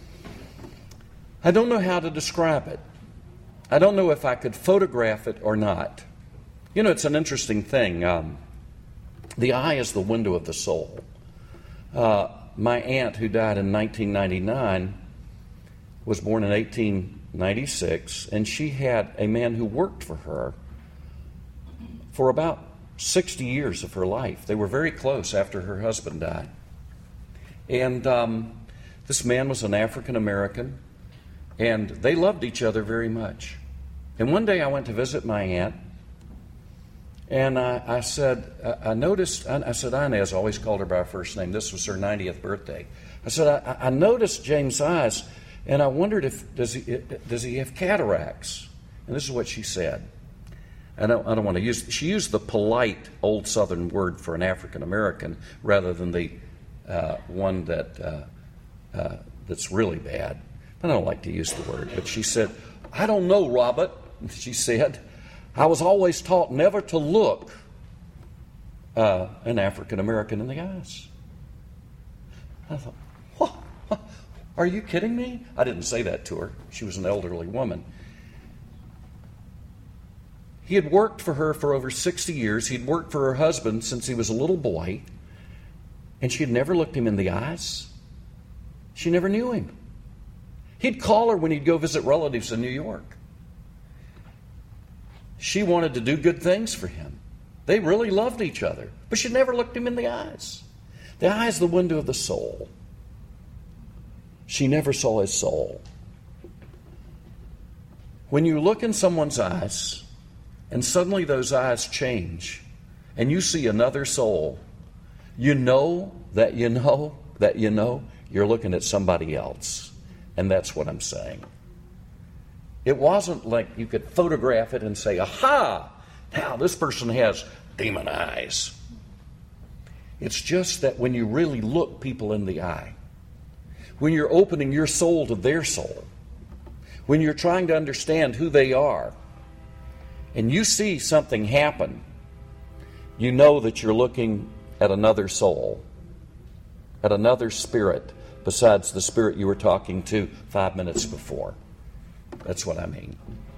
I don't know how to describe it. I don't know if I could photograph it or not. You know, it's an interesting thing. Um, the eye is the window of the soul. Uh, my aunt, who died in nineteen ninety-nine, was born in eighteen ninety-six, and she had a man who worked for her for about sixty years of her life. They were very close after her husband died. And um, this man was an African American, and they loved each other very much. And one day I went to visit my aunt, and I, I said, I, I noticed, I, I said, Inez, I always called her by her first name. This was her ninetieth birthday. I said, I, I noticed James' eyes, and I wondered if, does he, does he have cataracts? And this is what she said. I don't, I don't want to use, she used the polite old Southern word for an African American rather than the uh, one that uh, uh, that's really bad. I don't like to use the word, but she said, I don't know, Robert, she said. I was always taught never to look uh, an African American in the eyes. I thought, what? Are you kidding me? I didn't say that to her. She was an elderly woman. He had worked for her for over sixty years. He'd worked for her husband since he was a little boy, and she had never looked him in the eyes. She never knew him. He'd call her when he'd go visit relatives in New York. She wanted to do good things for him. They really loved each other, but she never looked him in the eyes. The eye is the window of the soul. She never saw his soul. When you look in someone's eyes, and suddenly those eyes change, and you see another soul, you know that you know that you know you're looking at somebody else. And that's what I'm saying. It wasn't like you could photograph it and say, aha, now this person has demon eyes. It's just that when you really look people in the eye, when you're opening your soul to their soul, when you're trying to understand who they are, and you see something happen, you know that you're looking at another soul, at another spirit, besides the spirit you were talking to five minutes before. That's what I mean.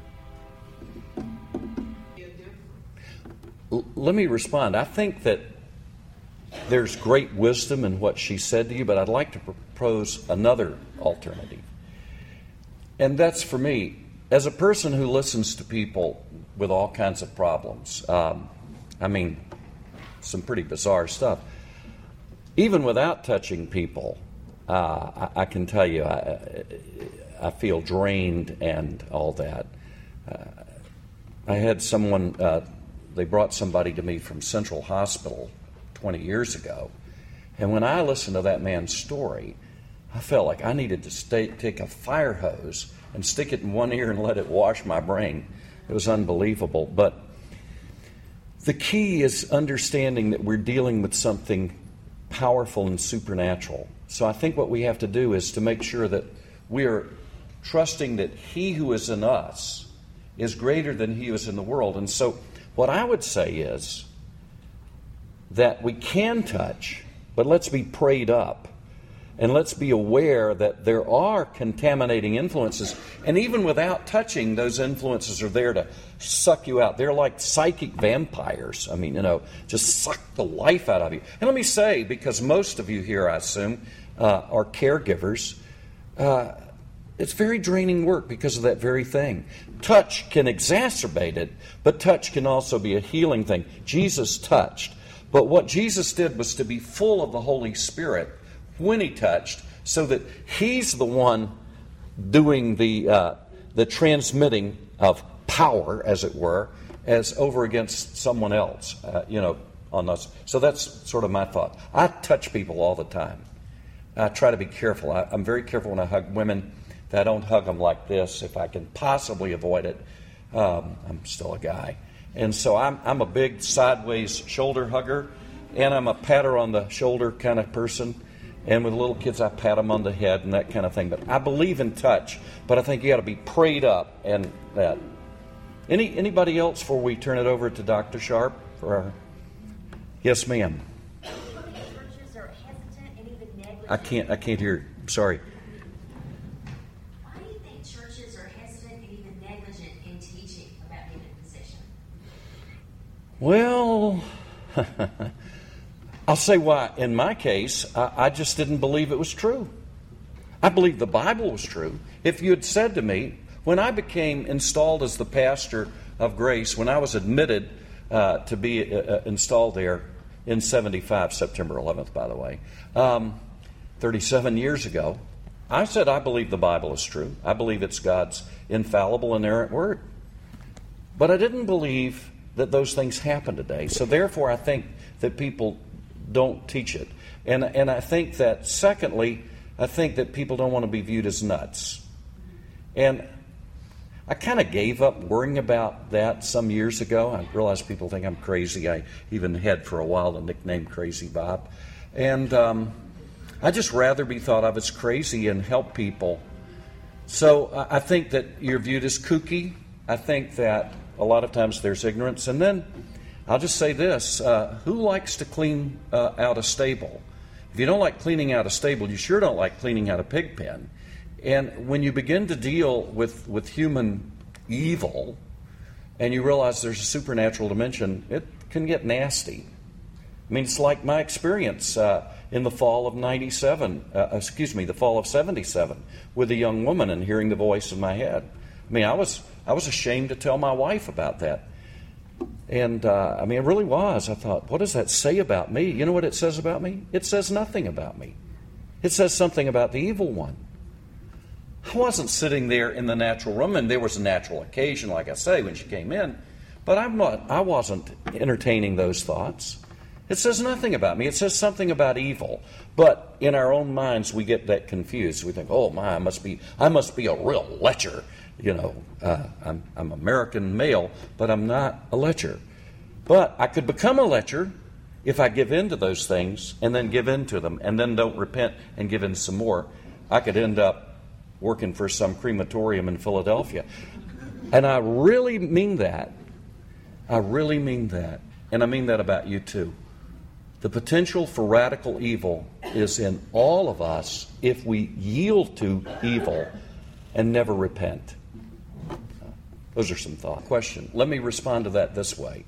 L- let me respond. I think that there's great wisdom in what she said to you, but I'd like to propose another alternative. And that's for me, as a person who listens to people with all kinds of problems, um, I mean, some pretty bizarre stuff. Even without touching people, uh, I, I can tell you, I, I feel drained and all that. Uh, I had someone, uh, they brought somebody to me from Central Hospital twenty years ago, and when I listened to that man's story, I felt like I needed to stay, take a fire hose and stick it in one ear and let it wash my brain. It was unbelievable. But the key is understanding that we're dealing with something powerful and supernatural. So I think what we have to do is to make sure that we are trusting that He who is in us is greater than He who is in the world. And so what I would say is that we can touch, but let's be prayed up, And let's be aware that there are contaminating influences. And even without touching, those influences are there to suck you out. They're like psychic vampires. I mean, you know, just suck the life out of you. And let me say, because most of you here, I assume, uh, are caregivers, uh, it's very draining work because of that very thing. Touch can exacerbate it, but touch can also be a healing thing. Jesus touched. But what Jesus did was to be full of the Holy Spirit when he touched, so that he's the one doing the uh, the transmitting of power, as it were, as over against someone else, uh, you know, on us. So that's sort of my thought. I touch people all the time. I try to be careful. I, I'm very careful when I hug women that I don't hug them like this if I can possibly avoid it. Um, I'm still a guy. And so I'm, I'm a big sideways shoulder hugger, and I'm a patter on the shoulder kind of person. And with little kids, I pat them on the head and that kind of thing. But I believe in touch, but I think you got to be prayed up and that. Any anybody else before we turn it over to Doctor Sharp for our? Yes, ma'am. Churches are hesitant and even negligent. I can't. I can't hear. Sorry. Why do you think churches are hesitant and even negligent in teaching about human possession? Well. I'll say why. In my case, I, I just didn't believe it was true. I believed the Bible was true. If you had said to me, when I became installed as the pastor of Grace, when I was admitted uh, to be uh, installed there in seventy-five, September eleventh, by the way, um, thirty-seven years ago, I said I believe the Bible is true. I believe it's God's infallible, inerrant word. But I didn't believe that those things happen today. So therefore, I think that people don't teach it. And and I think that, secondly, I think that people don't want to be viewed as nuts. And I kind of gave up worrying about that some years ago. I realized people think I'm crazy. I even had for a while the nickname Crazy Bob. And um, I just rather be thought of as crazy and help people. So I think that you're viewed as kooky. I think that a lot of times there's ignorance. And then I'll just say this, uh, who likes to clean uh, out a stable? If you don't like cleaning out a stable, you sure don't like cleaning out a pig pen. And when you begin to deal with, with human evil, and you realize there's a supernatural dimension, it can get nasty. I mean, it's like my experience uh, in the fall of ninety-seven, uh, excuse me, the fall of seventy-seven, with a young woman and hearing the voice in my head. I mean, I was I was ashamed to tell my wife about that. And, uh, I mean, it really was. I thought, what does that say about me? You know what it says about me? It says nothing about me. It says something about the evil one. I wasn't sitting there in the natural room, and there was a natural occasion, like I say, when she came in, but I'm not, I wasn't entertaining those thoughts. It says nothing about me. It says something about evil. But in our own minds, we get that confused. We think, oh, my, I must be, I must be a real lecher. You know, uh, I'm, I'm American male, but I'm not a lecher. But I could become a lecher if I give in to those things and then give in to them and then don't repent and give in some more. I could end up working for some crematorium in Philadelphia. And I really mean that. I really mean that. And I mean that about you too. The potential for radical evil is in all of us if we yield to evil and never repent. Those are some thoughts. Question. Let me respond to that this way.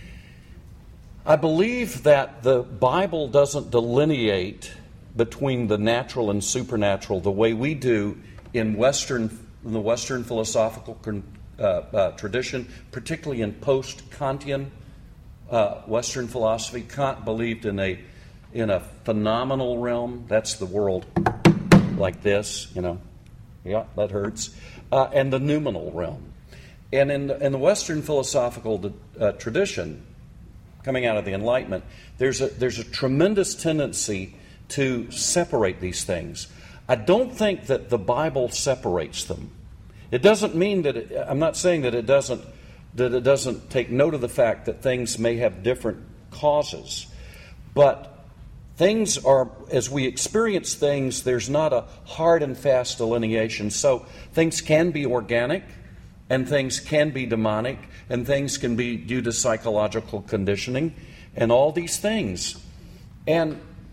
I believe that the Bible doesn't delineate between the natural and supernatural the way we do in Western, in the Western philosophical uh, uh, tradition, particularly in post-Kantian uh, Western philosophy. Kant believed in a in a phenomenal realm. That's the world like this, you know. Yeah, that hurts. Uh, and the noumenal realm. And in the, in the Western philosophical uh, tradition, coming out of the Enlightenment, there's a there's a tremendous tendency to separate these things. I don't think that the Bible separates them. It doesn't mean that it, I'm not saying that it doesn't that it doesn't take note of the fact that things may have different causes, but things are, as we experience things, there's not a hard and fast delineation. So things can be organic, and things can be demonic, and things can be due to psychological conditioning, and all these things. And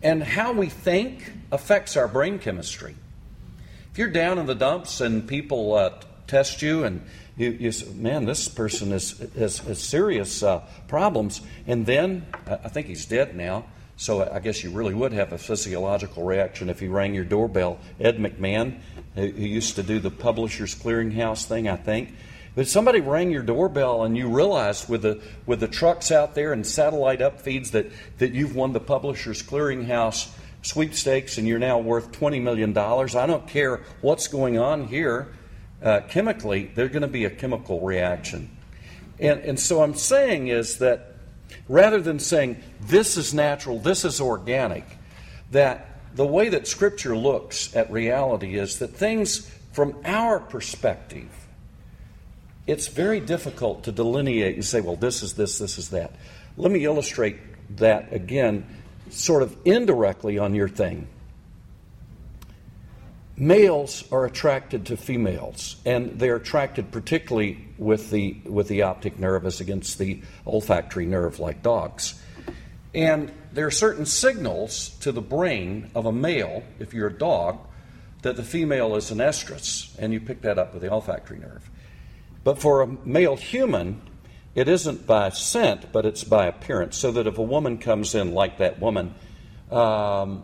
and how we think affects our brain chemistry. If you're down in the dumps and people uh, test you and you, you say, man, this person is, has, has serious uh, problems, and then, I think he's dead now, so I guess you really would have a physiological reaction if he rang your doorbell. Ed McMahon, who used to do the Publishers Clearinghouse thing, I think. But if somebody rang your doorbell and you realized with the with the trucks out there and satellite upfeeds that, that you've won the Publishers Clearinghouse sweepstakes and you're now worth twenty million dollars, I don't care what's going on here. Uh, chemically, there's going to be a chemical reaction. And, and so I'm saying is that rather than saying this is natural, this is organic, that the way that Scripture looks at reality is that things from our perspective, it's very difficult to delineate and say, well, this is this, this is that. Let me illustrate that again, sort of indirectly on your thing. Males are attracted to females, and they're attracted particularly with the with the optic nerve as against the olfactory nerve, like dogs. And there are certain signals to the brain of a male, if you're a dog, that the female is an estrus, and you pick that up with the olfactory nerve. But for a male human, it isn't by scent, but it's by appearance, so that if a woman comes in like that woman, um,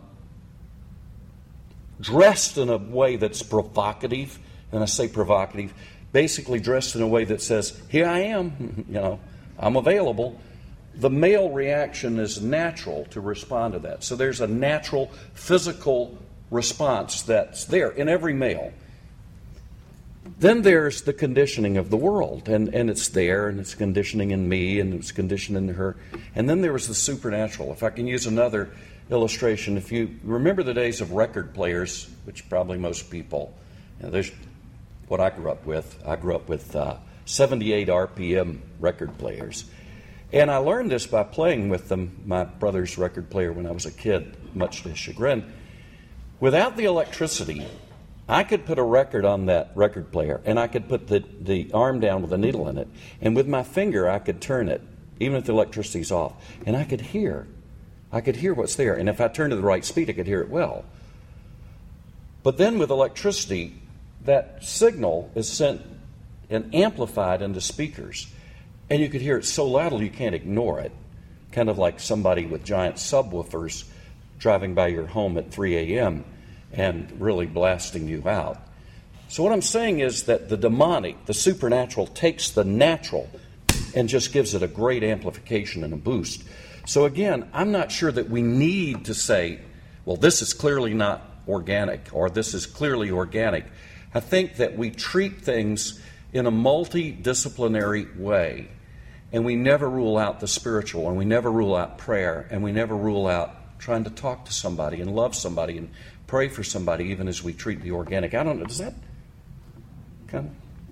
dressed in a way that's provocative, and I say provocative, basically dressed in a way that says, here I am, you know, I'm available, the male reaction is natural to respond to that. So there's a natural physical response that's there in every male. Then there's the conditioning of the world, and, and it's there, and it's conditioning in me, and it's conditioning in her. And then there was the supernatural. If I can use another illustration, if you remember the days of record players, which probably most people, you know, there's what I grew up with. I grew up with uh, seventy-eight R P M record players. And I learned this by playing with them, my brother's record player, when I was a kid, much to his chagrin. Without the electricity, I could put a record on that record player, and I could put the, the arm down with a needle in it, and with my finger I could turn it, even if the electricity's off, and I could hear. I could hear what's there, and if I turned to the right speed, I could hear it well. But then with electricity, that signal is sent and amplified into speakers, and you could hear it so loudly you can't ignore it, kind of like somebody with giant subwoofers driving by your home at three a.m., and really blasting you out. So what I'm saying is that the demonic, the supernatural, takes the natural and just gives it a great amplification and a boost. So again, I'm not sure that we need to say, well, this is clearly not organic, or this is clearly organic. I think that we treat things in a multidisciplinary way, and we never rule out the spiritual, and we never rule out prayer, and we never rule out trying to talk to somebody and love somebody and pray for somebody, even as we treat the organic. I don't know, does that kind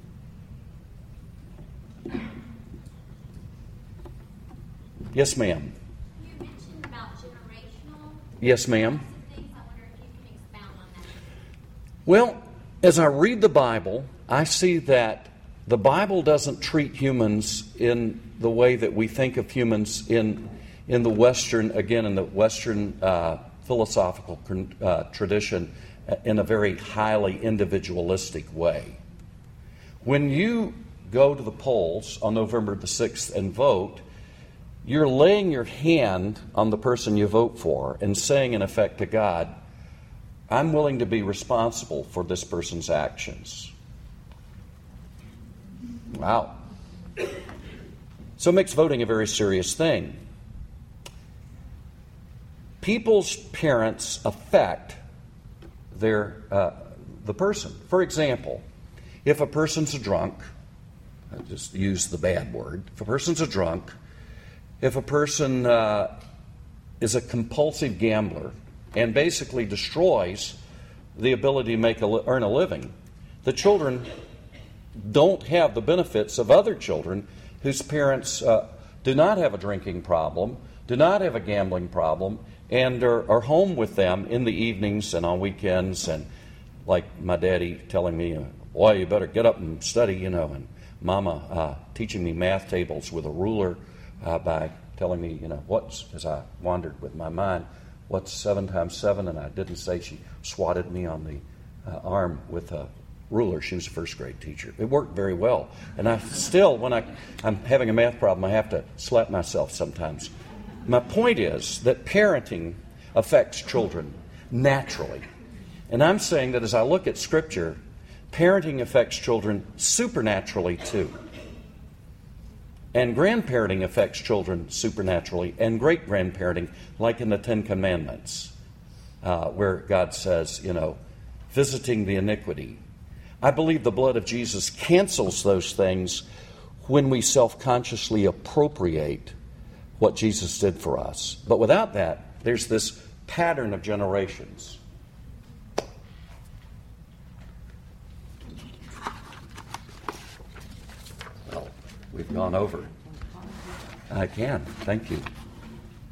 of... Yes, ma'am. You mentioned about generational. Yes, ma'am. Things. I wonder if you can expound on that. Well, as I read the Bible, I see that the Bible doesn't treat humans in the way that we think of humans in in the Western, again, in the Western uh, philosophical uh, tradition, in a very highly individualistic way. When you go to the polls on November the sixth and vote, you're laying your hand on the person you vote for and saying, in effect, to God, I'm willing to be responsible for this person's actions. Wow. So it makes voting a very serious thing. People's parents affect their uh, the person. For example, if a person's a drunk, I just use the bad word, if a person's a drunk, if a person uh, is a compulsive gambler and basically destroys the ability to make a li- earn a living, the children don't have the benefits of other children whose parents uh, do not have a drinking problem, do not have a gambling problem, and are, are home with them in the evenings and on weekends, and like my daddy telling me, boy, you better get up and study, you know, and mama uh, teaching me math tables with a ruler uh, by telling me, you know, what's, as I wandered with my mind, what's seven times seven, and I didn't say she swatted me on the uh, arm with a ruler. She was a first grade teacher. It worked very well. And I still, when I, I'm having a math problem, I have to slap myself sometimes. My point is that parenting affects children naturally. And I'm saying that as I look at Scripture, parenting affects children supernaturally too. And grandparenting affects children supernaturally, and great-grandparenting, like in the Ten Commandments, uh, where God says, you know, visiting the iniquity. I believe the blood of Jesus cancels those things when we self-consciously appropriate what Jesus did for us. But without that, there's this pattern of generations. Well, we've gone over. I can. Thank you.